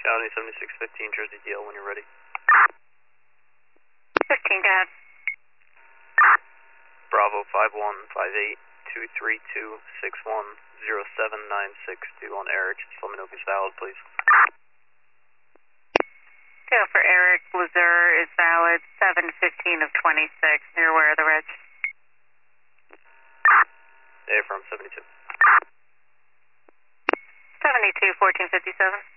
County 7615, Jersey DL, when you're ready. 15, go ahead. Bravo 5158-232-610796 on Eric. Just let me know if he's valid, please. Go for Eric. Lazur is valid 715 of 26. You're aware of the reg? A from 72. 72, 1457.